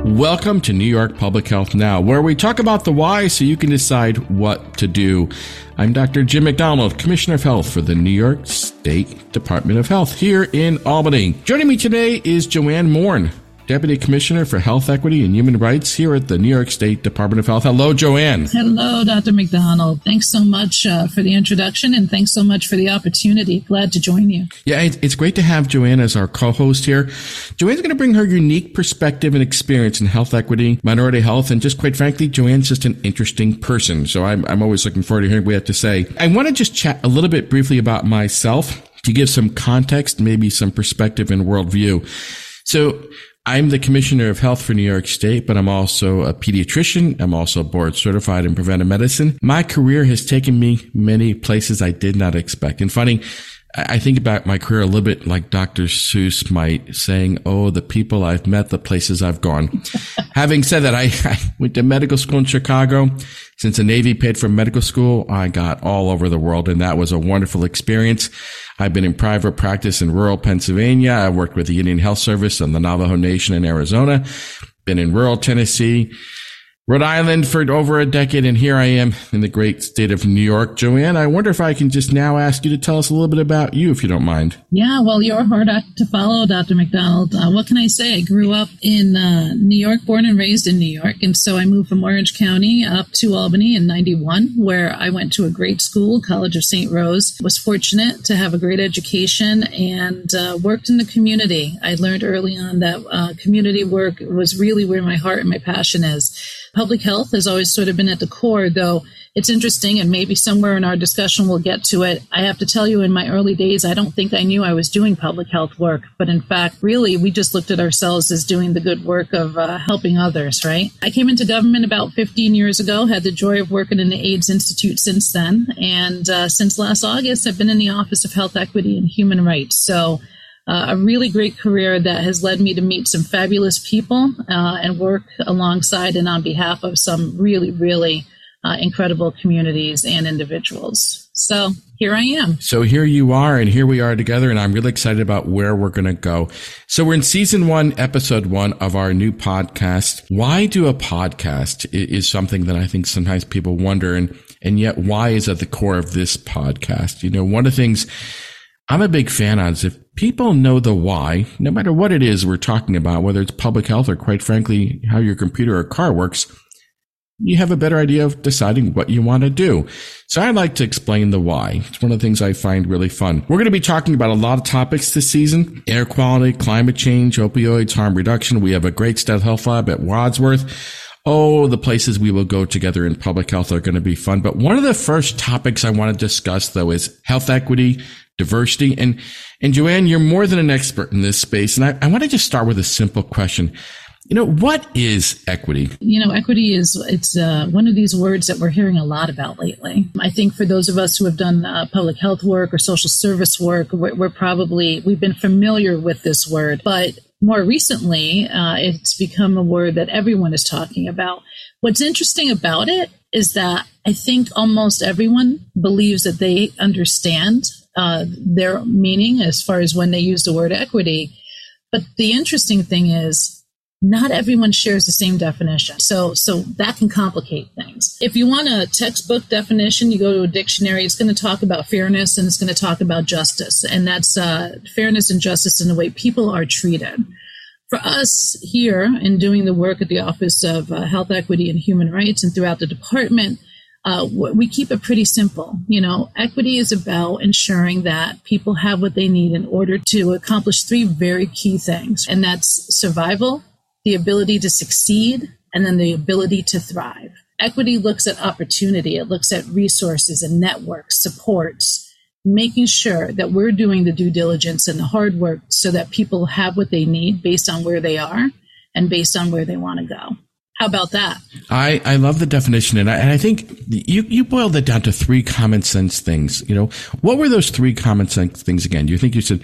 Welcome to New York Public Health Now, where we talk about the why so you can decide what to do. I'm Dr. Jim McDonald, Commissioner of Health for the New York State Department of Health here in Albany. Joining me today is Joanne Morin, Deputy Commissioner for Health Equity and Human Rights here at the New York State Department of Health. Hello, Joanne. Hello, Dr. McDonald. Thanks so much for the introduction, and thanks so much for the opportunity. Glad to join you. Yeah, it's great to have Joanne as our co-host here. Joanne's going to bring her unique perspective and experience in health equity, minority health, and just quite frankly, Joanne's just an interesting person. So I'm always looking forward to hearing what we have to say. I want to just chat a little bit briefly about myself to give some context, maybe some perspective and worldview. So I'm the Commissioner of Health for New York State, but I'm also a pediatrician. I'm also board certified in preventive medicine. My career has taken me many places I did not expect. And funny, I think about my career a little bit like Dr. Seuss might, saying, oh, the people I've met, the places I've gone. Having said that, I went to medical school in Chicago. Since the Navy paid for medical school, I got all over the world, and that was a wonderful experience. I've been in private practice in rural Pennsylvania. I worked with the Indian Health Service and the Navajo Nation in Arizona. Been in rural Tennessee, Rhode Island for over a decade, and here I am in the great state of New York. Joanne, I wonder if I can just now ask you to tell us a little bit about you, if you don't mind. Yeah, well, you're a hard act to follow, Dr. McDonald. What can I say? I grew up in New York, born and raised in New York, and so I moved from Orange County up to Albany in '91, where I went to a great school, College of St. Rose. Was fortunate to have a great education and worked in the community. I learned early on that community work was really where my heart and my passion is. Public health has always sort of been at the core, though it's interesting, and maybe somewhere in our discussion we'll get to it. I have to tell you, in my early days, I don't think I knew I was doing public health work. But in fact, really, we just looked at ourselves as doing the good work of helping others, right? I came into government about 15 years ago, had the joy of working in the AIDS Institute since then. And since last August, I've been in the Office of Health Equity and Human Rights. So a really great career that has led me to meet some fabulous people and work alongside and on behalf of some really, really incredible communities and individuals. So here I am. So here you are, and here we are together, and I'm really excited about where we're going to go. So we're in season 1, episode 1 of our new podcast. Why do a podcast is something that I think sometimes people wonder, and yet why is at the core of this podcast? You know, one of the things I'm a big fan of is if people know the why, no matter what it is we're talking about, whether it's public health or quite frankly, how your computer or car works, you have a better idea of deciding what you want to do. So I'd like to explain the why. It's one of the things I find really fun. We're going to be talking about a lot of topics this season: air quality, climate change, opioids, harm reduction. We have a great State Health Lab at Wadsworth. Oh, the places we will go together in public health are going to be fun. But one of the first topics I want to discuss, though, is health equity, diversity. And Joanne, you're more than an expert in this space. And I want to just start with a simple question. You know, what is equity? You know, equity it's one of these words that we're hearing a lot about lately. I think for those of us who have done public health work or social service work, we've been familiar with this word. But more recently, it's become a word that everyone is talking about. What's interesting about it is that I think almost everyone believes that they understand their meaning as far as when they use the word equity. But the interesting thing is, not everyone shares the same definition. So that can complicate things. If you want a textbook definition, you go to a dictionary, it's going to talk about fairness and it's going to talk about justice. And that's fairness and justice in the way people are treated. For us here in doing the work at the Office of Health Equity and Human Rights and throughout the department, we keep it pretty simple. You know, equity is about ensuring that people have what they need in order to accomplish 3 very key things. And that's survival, the ability to succeed, and then the ability to thrive. Equity looks at opportunity. It looks at resources and networks, supports, making sure that we're doing the due diligence and the hard work so that people have what they need based on where they are and based on where they want to go. How about that? I love the definition. And I think you boiled it down to 3 common sense things. You know, what were those 3 common sense things again? You said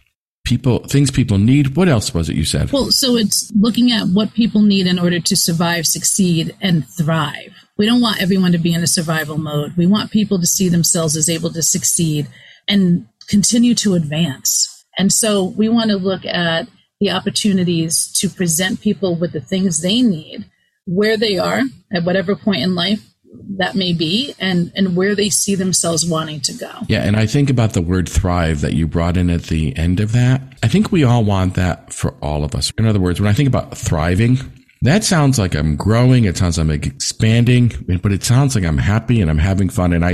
things people need. What else was it you said? Well, so it's looking at what people need in order to survive, succeed, and thrive. We don't want everyone to be in a survival mode. We want people to see themselves as able to succeed and continue to advance. And so we want to look at the opportunities to present people with the things they need, where they are at whatever point in life that may be, and where they see themselves wanting to go. Yeah, and I think about the word thrive that you brought in at the end of that. I think we all want that for all of us. In other words, when I think about thriving, that sounds like I'm growing, it sounds like I'm expanding, but it sounds like I'm happy and I'm having fun, and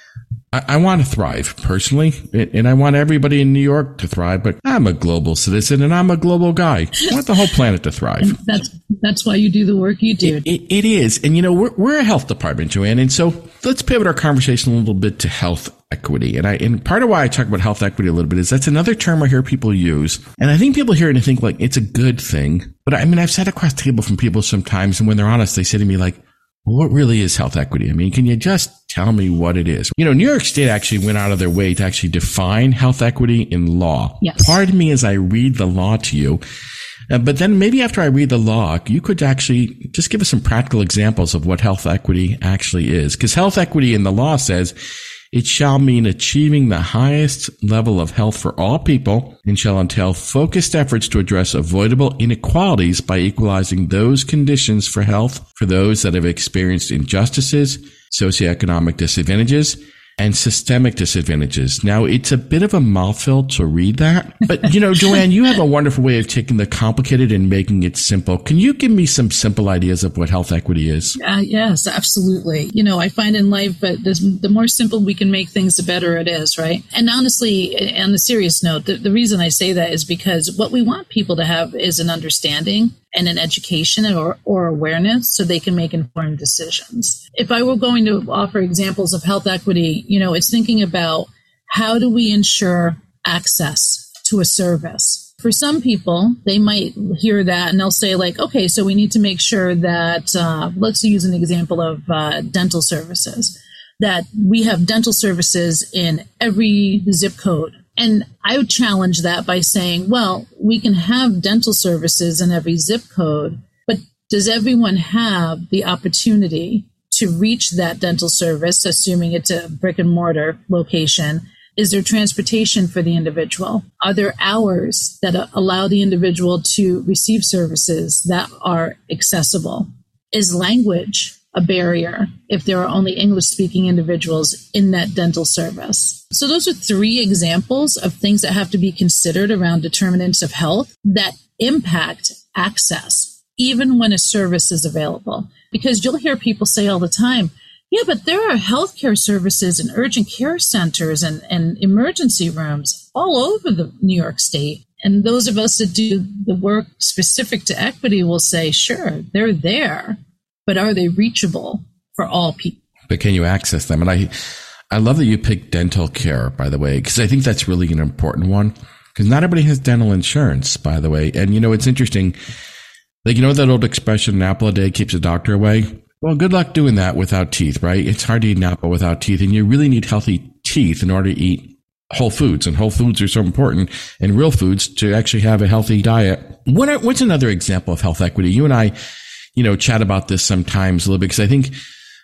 I want to thrive personally, and I want everybody in New York to thrive, but I'm a global citizen and I'm a global guy. I want the whole planet to thrive. And that's why you do the work you do. It is. And, we're a health department, Joanne. And so let's pivot our conversation a little bit to health equity. And part of why I talk about health equity a little bit is that's another term I hear people use. And I think people hear it and think like it's a good thing. But I mean, I've sat across the table from people sometimes, and when they're honest, they say to me like, well, what really is health equity? I mean, can you just tell me what it is? New York State actually went out of their way to actually define health equity in law. Yes. Pardon me as I read the law to you. But then maybe after I read the law, you could actually just give us some practical examples of what health equity actually is. Because health equity in the law says it shall mean achieving the highest level of health for all people and shall entail focused efforts to address avoidable inequalities by equalizing those conditions for health for those that have experienced injustices, socioeconomic disadvantages, and systemic disadvantages. Now, it's a bit of a mouthful to read that, but Joanne, you have a wonderful way of taking the complicated and making it simple. Can you give me some simple ideas of what health equity is? Yes, absolutely. I find in life, but the more simple we can make things, the better it is, right? And honestly, on a serious note, the reason I say that is because what we want people to have is an understanding and an education or awareness so they can make informed decisions. If I were going to offer examples of health equity, it's thinking about how do we ensure access to a service. For some people, they might hear that and they'll say like, okay, so we need to make sure that, let's use an example of dental services, that we have dental services in every zip code. And I would challenge that by saying, well, we can have dental services in every zip code, but does everyone have the opportunity to reach that dental service, assuming it's a brick and mortar location? Is there transportation for the individual? Are there hours that allow the individual to receive services that are accessible? Is language a barrier if there are only English-speaking individuals in that dental service? So those are 3 examples of things that have to be considered around determinants of health that impact access, even when a service is available. Because you'll hear people say all the time, yeah, but there are healthcare services and urgent care centers and emergency rooms all over the New York State. And those of us that do the work specific to equity will say, sure, they're there, but are they reachable for all people? But can you access them? And I love that you picked dental care, by the way, because I think that's really an important one, because not everybody has dental insurance, by the way. And, it's interesting. Like, that old expression, an apple a day keeps a doctor away? Well, good luck doing that without teeth, right? It's hard to eat an apple without teeth, and you really need healthy teeth in order to eat whole foods, and whole foods are so important, and real foods to actually have a healthy diet. What's another example of health equity? You and I, chat about this sometimes a little bit, because I think,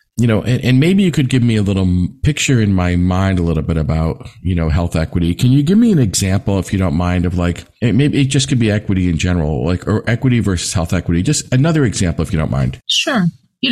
and maybe you could give me a little picture in my mind a little bit about, health equity. Can you give me an example, if you don't mind, of like, maybe it just could be equity in general, like, or equity versus health equity? Just another example, if you don't mind. Sure.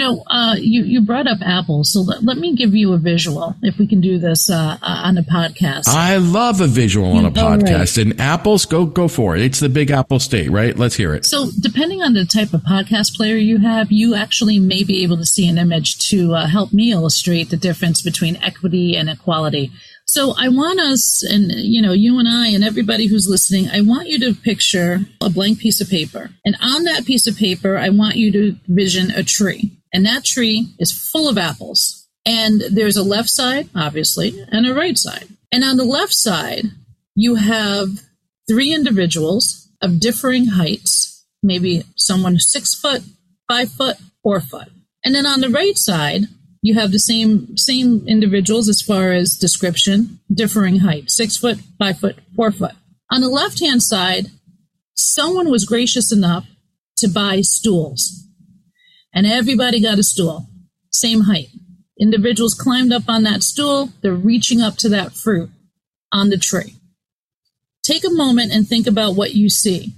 You brought up Apple, so let me give you a visual, if we can do this on a podcast. I love a visual on a podcast, right. And apples, go for it. It's the Big Apple State, right? Let's hear it. So depending on the type of podcast player you have, you actually may be able to see an image to help me illustrate the difference between equity and equality. So I want us, and you and I and everybody who's listening, I want you to picture a blank piece of paper. And on that piece of paper, I want you to vision a tree. And that tree is full of apples. And there's a left side, obviously, and a right side. And on the left side, you have 3 individuals of differing heights, maybe someone 6 foot, 5 foot, 4 foot. And then on the right side, you have the same individuals as far as description, differing height, 6 foot, 5 foot, 4 foot. On the left-hand side, someone was gracious enough to buy stools. And everybody got a stool, same height. Individuals climbed up on that stool. They're reaching up to that fruit on the tree. Take a moment and think about what you see.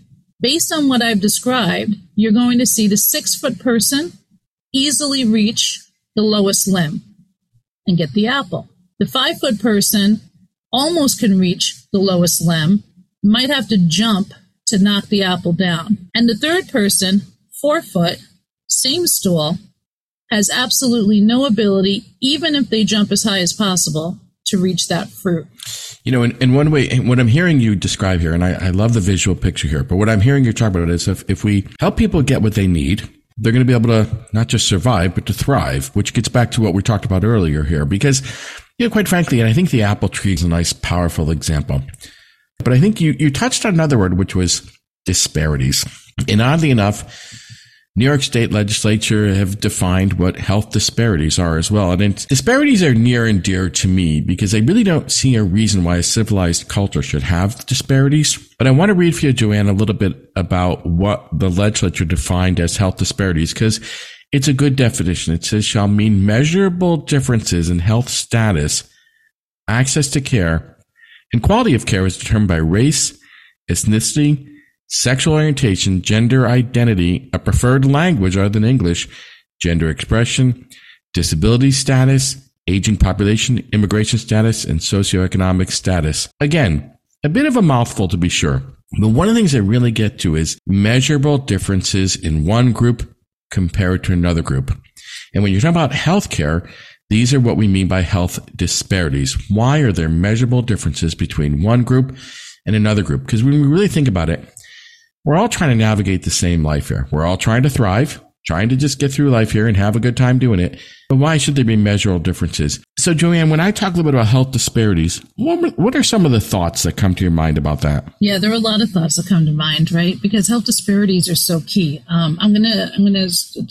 based on what I've described, you're going to see the 6-foot person easily reach the lowest limb and get the apple. The 5-foot person almost can reach the lowest limb, might have to jump to knock the apple down. And the 3rd person, 4 foot, same stool, has absolutely no ability, even if they jump as high as possible, to reach that fruit. You know, in one way, what I'm hearing you describe here, and I love the visual picture here, but what I'm hearing you talk about is if we help people get what they need, they're going to be able to not just survive, but to thrive, which gets back to what we talked about earlier here. Because, you know, quite frankly, and I think the apple tree is a nice, powerful example. But I think you touched on another word, which was disparities. And oddly enough, New York State legislature have defined what health disparities are as well. And disparities are near and dear to me because I really don't see a reason why a civilized culture should have disparities. But I want to read for you, Joanne, a little bit about what the legislature defined as health disparities because it's a good definition. It says shall mean measurable differences in health status, access to care, and quality of care is determined by race, ethnicity, sexual orientation, gender identity, a preferred language other than English, gender expression, disability status, aging population, immigration status, and socioeconomic status. Again, a bit of a mouthful to be sure. But one of the things I really get to is measurable differences in one group compared to another group. And when you're talking about healthcare, these are what we mean by health disparities. Why are there measurable differences between one group and another group? Because when we really think about it, we're all trying to navigate the same life here. We're all trying to thrive, trying to just get through life here and have a good time doing it. But why should there be measurable differences? So, Joanne, when I talk a little bit about health disparities, what are some of the thoughts that come to your mind about that? Yeah, there are a lot of thoughts that come to mind, right? Because health disparities are so key. I'm gonna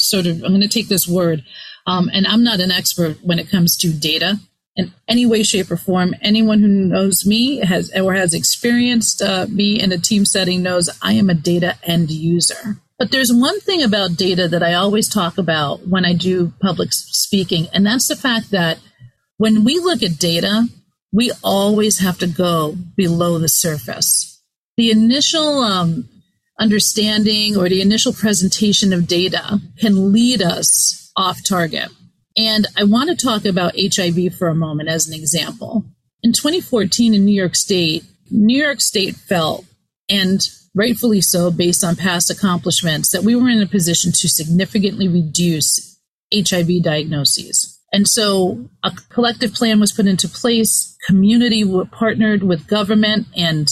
take this word, and I'm not an expert when it comes to data in any way, shape, or form. Anyone who knows me has experienced me in a team setting knows I am a data end user. But there's one thing about data that I always talk about when I do public speaking, and that's the fact that when we look at data, we always have to go below the surface. The initial understanding or the initial presentation of data can lead us off target. And I want to talk about HIV for a moment as an example. In 2014 in New York State felt, and rightfully so based on past accomplishments, that we were in a position to significantly reduce HIV diagnoses. And so a collective plan was put into place. Community partnered with government and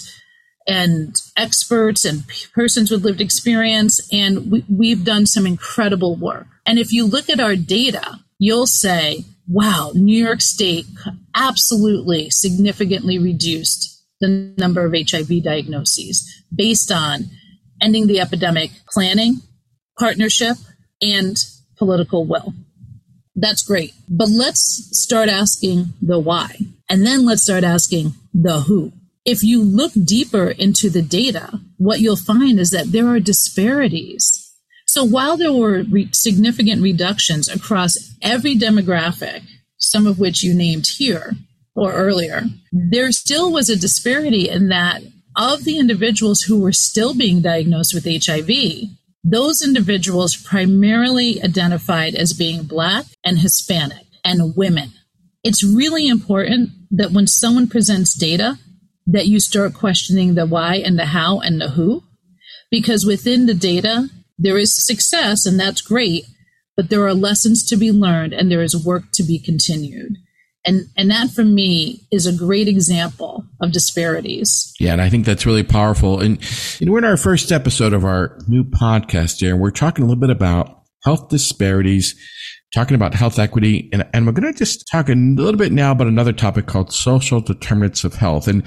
experts and persons with lived experience. And we've done some incredible work. And if you look at our data, you'll say, wow, New York State absolutely significantly reduced the number of HIV diagnoses based on ending the epidemic planning, partnership, and political will. That's great. But let's start asking the why. And then let's start asking the who. If you look deeper into the data, what you'll find is that there are disparities. So while there were significant reductions across every demographic, some of which you named here or earlier, there still was a disparity in that of the individuals who were still being diagnosed with HIV, those individuals primarily identified as being Black and Hispanic and women. It's really important that when someone presents data, that you start questioning the why and the how and the who, because within the data, there is success, and that's great, but there are lessons to be learned, and there is work to be continued. And that, for me, is a great example of disparities. Yeah, and I think that's really powerful. And we're in our first episode of our new podcast here, and we're talking a little bit about health disparities, talking about health equity, and we're going to just talk a little bit now about another topic called social determinants of health. And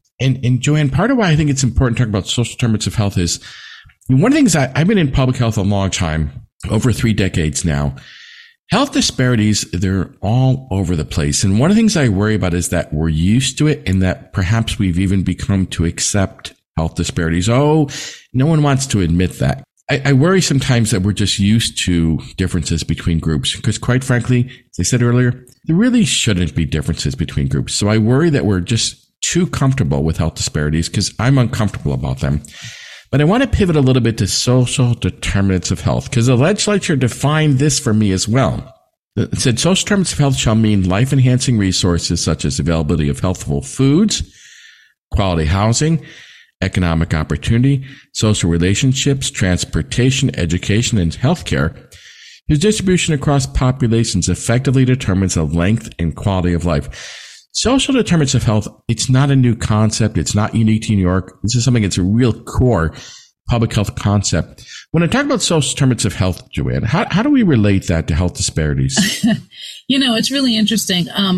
Joanne, part of why I think it's important to talk about social determinants of health is one of the things I've been in public health a long time, over 3 decades now. Health disparities, they're all over the place. And one of the things I worry about is that we're used to it and that perhaps we've even become to accept health disparities. Oh, no one wants to admit that. I worry sometimes that we're just used to differences between groups because, quite frankly, as I said earlier, there really shouldn't be differences between groups. So I worry that we're just too comfortable with health disparities because I'm uncomfortable about them. But I want to pivot a little bit to social determinants of health, because the legislature defined this for me as well. It said social determinants of health shall mean life-enhancing resources such as availability of healthful foods, quality housing, economic opportunity, social relationships, transportation, education, and healthcare, whose distribution across populations effectively determines the length and quality of life. Social determinants of health, it's not a new concept. It's not unique to New York. This is something that's a real core public health concept. When I talk about social determinants of health, Joanne, how do we relate that to health disparities? It's really interesting. I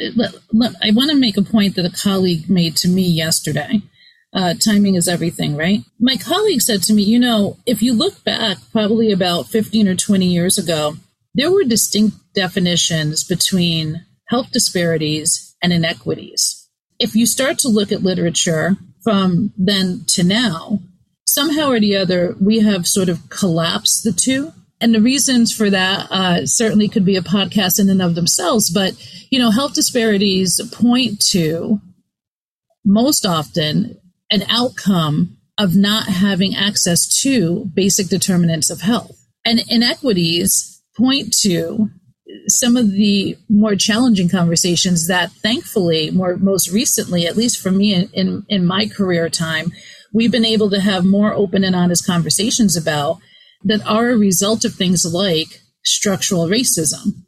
want to make a point that a colleague made to me yesterday. Timing is everything, right? My colleague said to me, if you look back probably about 15 or 20 years ago, there were distinct definitions between health disparities and inequities. If you start to look at literature from then to now, somehow or the other, we have sort of collapsed the two. And the reasons for that certainly could be a podcast in and of themselves. But, health disparities point to, most often, an outcome of not having access to basic determinants of health. And inequities point to some of the more challenging conversations that, thankfully, most recently, at least for me in my career time, we've been able to have more open and honest conversations about, that are a result of things like structural racism.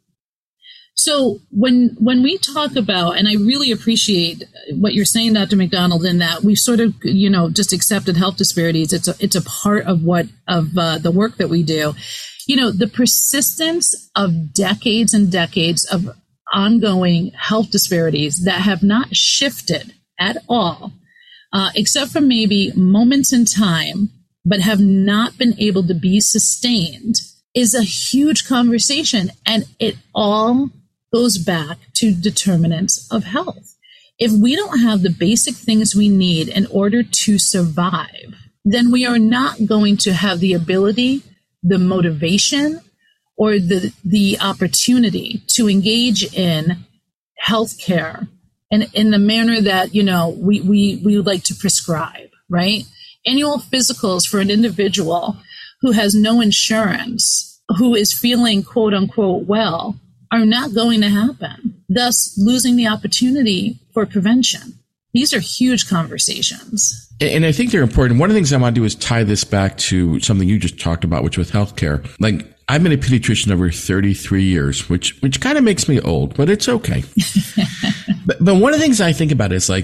So when we talk about, and I really appreciate what you're saying, Dr. McDonald, in that we've sort of, just accepted health disparities. It's a part of the work that we do. The persistence of decades and decades of ongoing health disparities that have not shifted at all, except for maybe moments in time, but have not been able to be sustained, is a huge conversation. And it all goes back to determinants of health. If we don't have the basic things we need in order to survive, then we are not going to have the ability, the motivation, or the opportunity to engage in healthcare and in the manner that, we would like to prescribe, right? Annual physicals for an individual who has no insurance, who is feeling quote unquote well, are not going to happen, thus losing the opportunity for prevention. These are huge conversations. And I think they're important. One of the things I want to do is tie this back to something you just talked about, which was healthcare. Like, I've been a pediatrician over 33 years, which kind of makes me old, but it's okay. but one of the things I think about is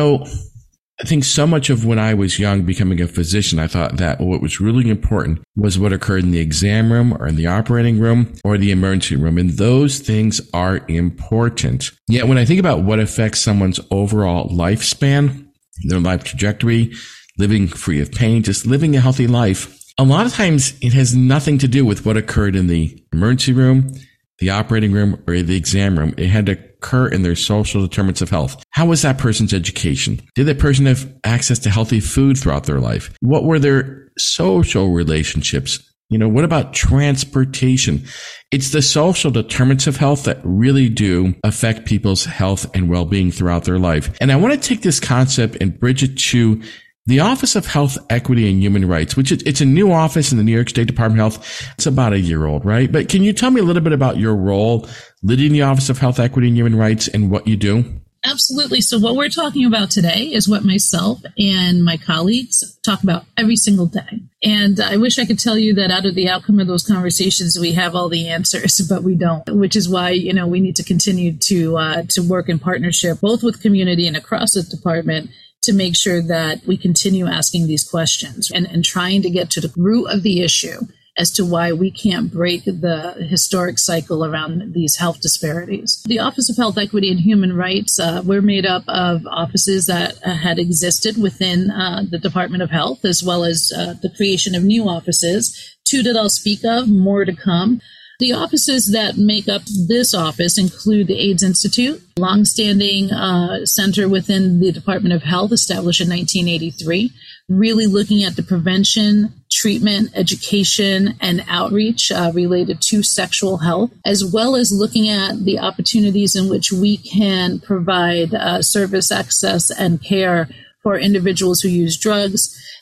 I think so much of when I was young becoming a physician, I thought that what was really important was what occurred in the exam room or in the operating room or the emergency room. And those things are important. Yet when I think about what affects someone's overall lifespan, their life trajectory, living free of pain, just living a healthy life, a lot of times it has nothing to do with what occurred in the emergency room, the operating room, or the exam room. It had to occur in their social determinants of health. How was that person's education? Did that person have access to healthy food throughout their life? What were their social relationships? What about transportation? It's the social determinants of health that really do affect people's health and well-being throughout their life. And I want to take this concept and bridge it to the Office of Health Equity and Human Rights, which it's a new office in the New York State Department of Health. It's about a year old, right? But can you tell me a little bit about your role leading the Office of Health Equity and Human Rights and what you do? Absolutely. So what we're talking about today is what myself and my colleagues talk about every single day. And I wish I could tell you that out of the outcome of those conversations, we have all the answers, but we don't, which is why, we need to continue to work in partnership, both with community and across the department, to make sure that we continue asking these questions and trying to get to the root of the issue as to why we can't break the historic cycle around these health disparities. The Office of Health Equity and Human Rights, we're made up of offices that had existed within the Department of Health, as well as the creation of new offices, 2 that I'll speak of, more to come. The offices that make up this office include the AIDS Institute, longstanding center within the Department of Health, established in 1983, really looking at the prevention, treatment, education, and outreach related to sexual health, as well as looking at the opportunities in which we can provide service access and care for individuals who use drugs,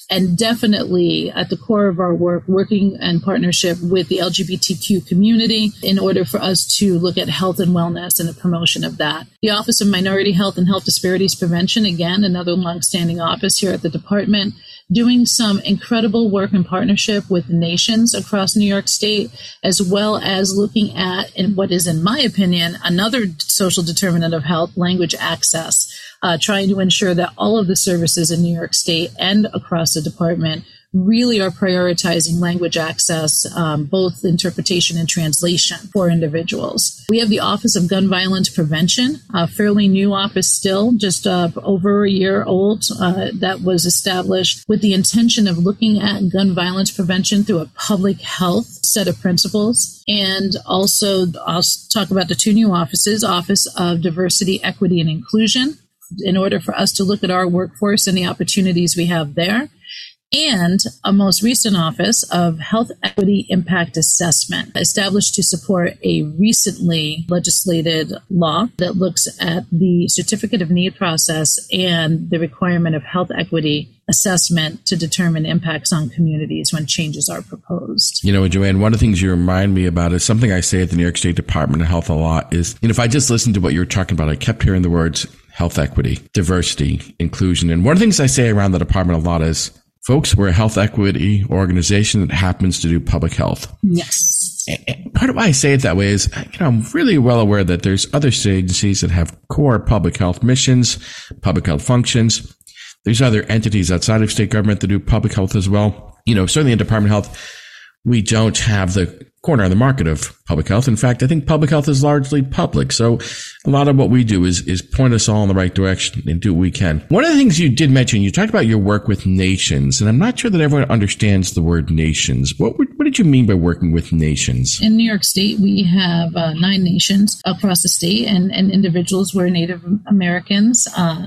And definitely at the core of our work, working in partnership with the LGBTQ community in order for us to look at health and wellness and the promotion of that. The Office of Minority Health and Health Disparities Prevention, again, another longstanding office here at the department, doing some incredible work in partnership with nations across New York State, as well as looking at, in what is, in my opinion, another social determinant of health, language access, trying to ensure that all of the services in New York State and across the department really are prioritizing language access, both interpretation and translation for individuals. We have the Office of Gun Violence Prevention, a fairly new office still, just over a year old, that was established with the intention of looking at gun violence prevention through a public health set of principles. And also, I'll talk about the two new offices, Office of Diversity, Equity, and Inclusion, in order for us to look at our workforce and the opportunities we have there. And a most recent office of Health Equity Impact Assessment, established to support a recently legislated law that looks at the Certificate of Need process and the requirement of health equity assessment to determine impacts on communities when changes are proposed. You know, Joanne, one of the things you remind me about is something I say at the New York State Department of Health a lot is, if I just listened to what you were talking about, I kept hearing the words health equity, diversity, inclusion. And one of the things I say around the department a lot is, folks, we're a health equity organization that happens to do public health. Yes. And part of why I say it that way is, I'm really well aware that there's other state agencies that have core public health missions, public health functions. There's other entities outside of state government that do public health as well. Certainly in Department of Health, we don't have the corner on the market of public health. In fact, I think public health is largely public. So a lot of what we do is point us all in the right direction and do what we can. One of the things you did mention, you talked about your work with nations, and I'm not sure that everyone understands the word nations. What did you mean by working with nations? In New York State, we have 9 nations across the state, and individuals where Native Americans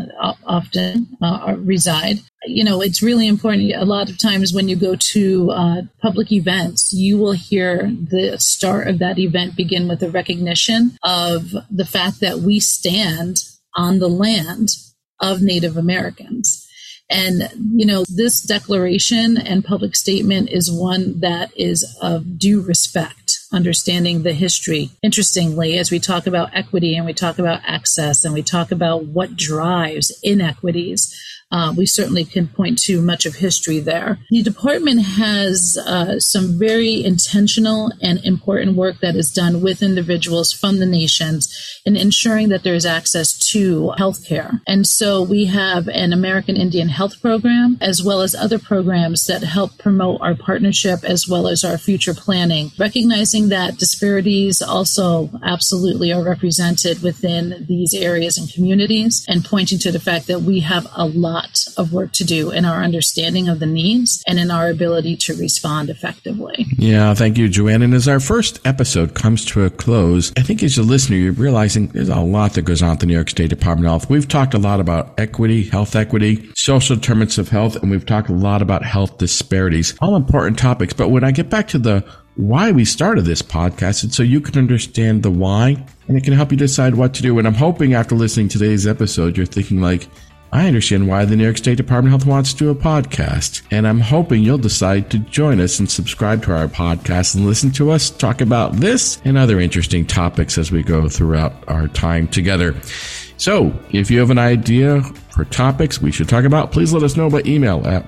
often reside. It's really important. A lot of times when you go to public events, you will hear the start of that event begin with a recognition of the fact that we stand on the land of Native Americans. And, this declaration and public statement is one that is of due respect, understanding the history. Interestingly, as we talk about equity and we talk about access and we talk about what drives inequities, we certainly can point to much of history there. The department has some very intentional and important work that is done with individuals from the nations in ensuring that there is access to healthcare. And so we have an American Indian Health Program, as well as other programs that help promote our partnership as well as our future planning, recognizing that disparities also absolutely are represented within these areas and communities, and pointing to the fact that we have a lot of work to do in our understanding of the needs and in our ability to respond effectively. Yeah, thank you, Joanne. And as our first episode comes to a close, I think as a listener, you're realizing there's a lot that goes on at the New York State Department of Health. We've talked a lot about equity, health equity, social determinants of health, and we've talked a lot about health disparities, all important topics. But when I get back to the why we started this podcast, it's so you can understand the why, and it can help you decide what to do. And I'm hoping after listening to today's episode, you're thinking like, I understand why the New York State Department of Health wants to do a podcast, and I'm hoping you'll decide to join us and subscribe to our podcast and listen to us talk about this and other interesting topics as we go throughout our time together. So if you have an idea for topics we should talk about, please let us know by email at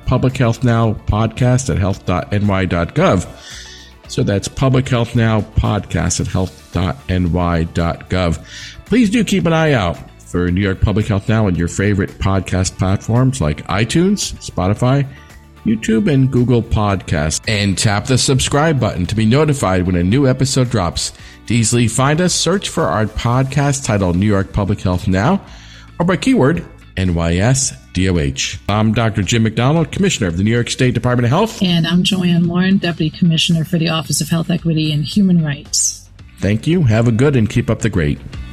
publichealthnowpodcast@health.ny.gov. So that's publichealthnowpodcast@health.ny.gov. Please do keep an eye out for New York Public Health Now on your favorite podcast platforms like iTunes, Spotify, YouTube, and Google Podcasts. And tap the subscribe button to be notified when a new episode drops. To easily find us, search for our podcast titled New York Public Health Now, or by keyword NYSDOH. I'm Dr. Jim McDonald, Commissioner of the New York State Department of Health. And I'm Joanne Lauren, Deputy Commissioner for the Office of Health Equity and Human Rights. Thank you. Have a good and keep up the great.